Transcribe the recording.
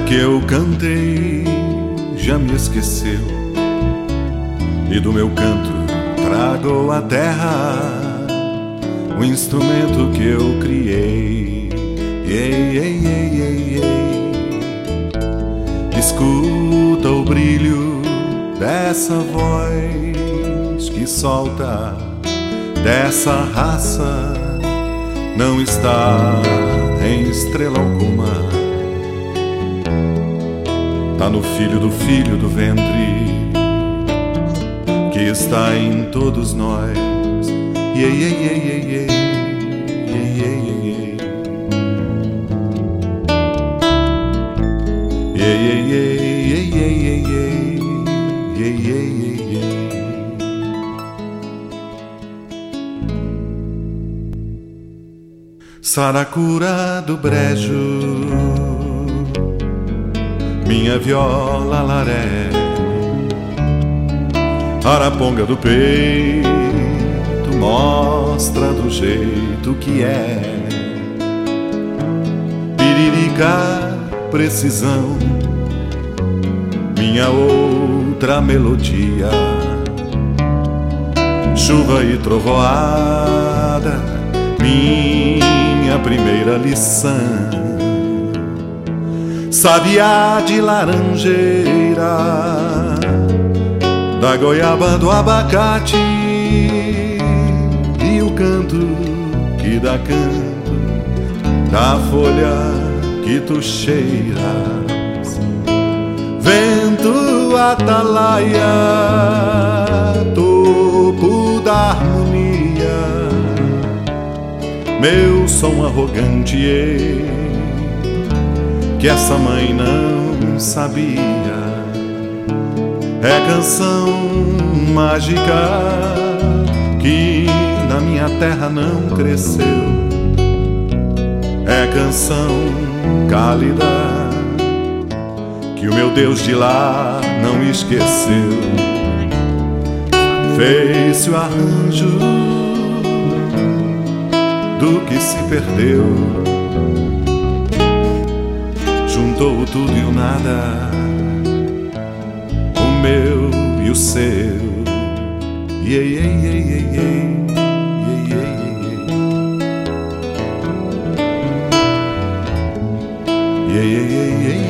que eu cantei já me esqueceu, e do meu canto trago à terra o instrumento que eu criei. Ei, ei, ei, ei, ei. Escuta o brilho dessa voz que solta, dessa raça não está em estrela alguma. Tá no filho do ventre que está em todos nós. Ei, ei, ei, ei, ei, ei, ei, ei, ei. Ei, ei, ei, ei, ei, ei, ei, ei, ei, ei. Saracura do brejo, minha viola laré, araponga do peito, mostra do jeito que é. Piririca, precisão, minha outra melodia. Chuva e trovoada, minha primeira lição. Sabiá de laranjeira, da goiaba do abacate, e o canto que dá canto da folha que tu cheiras. Vento atalaia, topo da harmonia, meu som arrogante, que essa mãe não sabia. É canção mágica que na minha terra não cresceu. É canção cálida que o meu Deus de lá não esqueceu. Fez-se o arranjo do que se perdeu, juntou o tudo e o nada, o meu e o seu. Ei, ei, ei, ei, ei, ei, ei, ei, ei, ei, ei, ei.